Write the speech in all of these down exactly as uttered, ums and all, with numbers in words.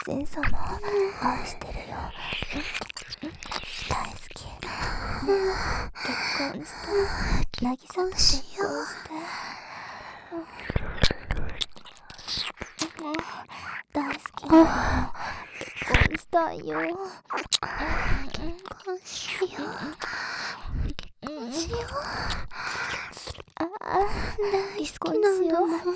人様愛してるよ。大好き。結婚して、なぎさと結婚して、大好きなの。結婚したいよ。結婚しよう。結婚しよう。ああ、大好きなんだもん。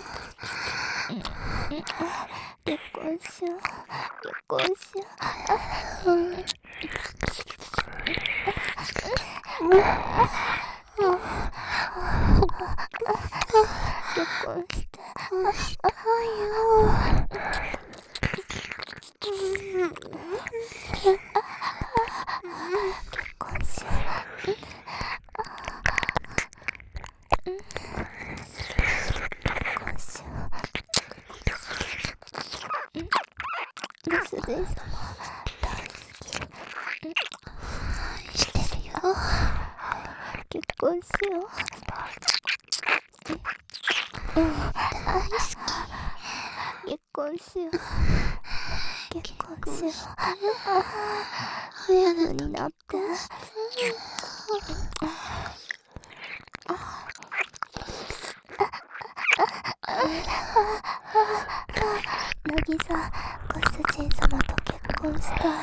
結婚しよう。結婚しよう。うん。結婚して。したいよ。結婚しよう。結婚しよう。ご主人様大好き。愛してるよ。結婚しよう。うん、大好き。結婚しよう。結婚しよう。親になって。なぎさ、ご主人様と結婚したい。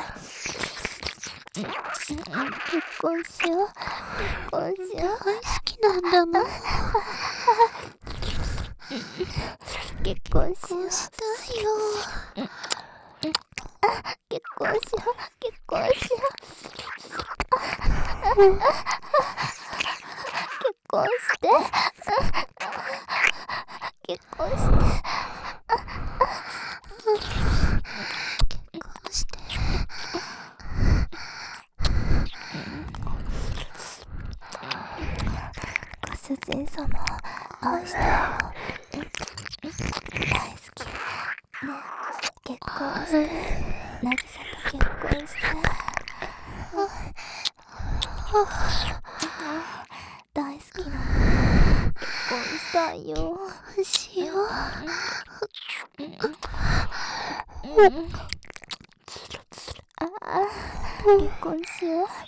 結婚しよう。結婚しよう。大好きなんだもん。結婚しよう。したいよ。結婚しよう。結婚しよう。結婚して。結婚して。結婚して。ご主人様愛してるよ。大好き。ね、結婚して。なぎさと結婚して。大好きなの。結婚したいよ。しよう。ああ、結婚しよう。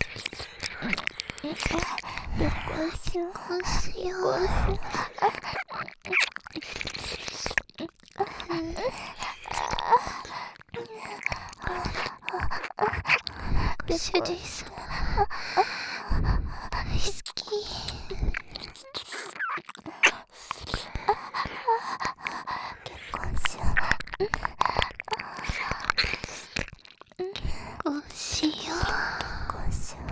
結婚しよう。結婚しよう。ご主人様大好き。結婚しよう。結婚しよう。結婚しよ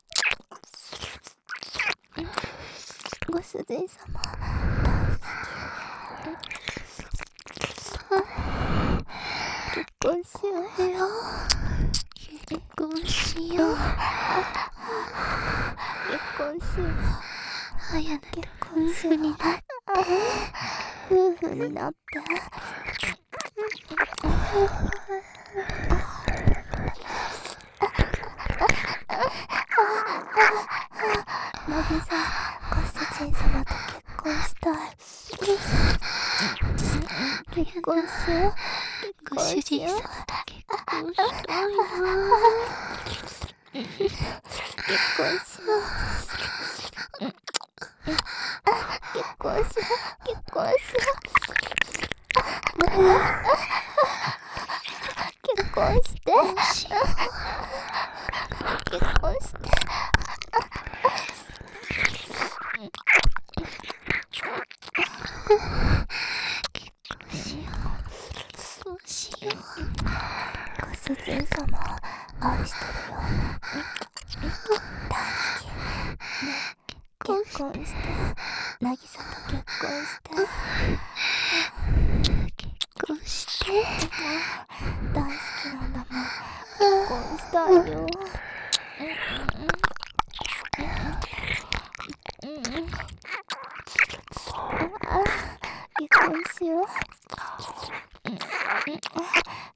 う。ご主人様大好き。結婚しよう。結婚しよう。結婚しよう。早く結婚しよう。夫婦になって。なぎさ、ご主人様と結婚したい。結婚しよう。ご主人様と結婚したいな。結婚しよう。結婚しよう。結婚しよう。結婚して。結婚して。そうしよう。ご主人様愛してるよ。大好き。ね、結婚して。なぎさと結婚して。結婚して。大好きなんだもん。結婚したいよ。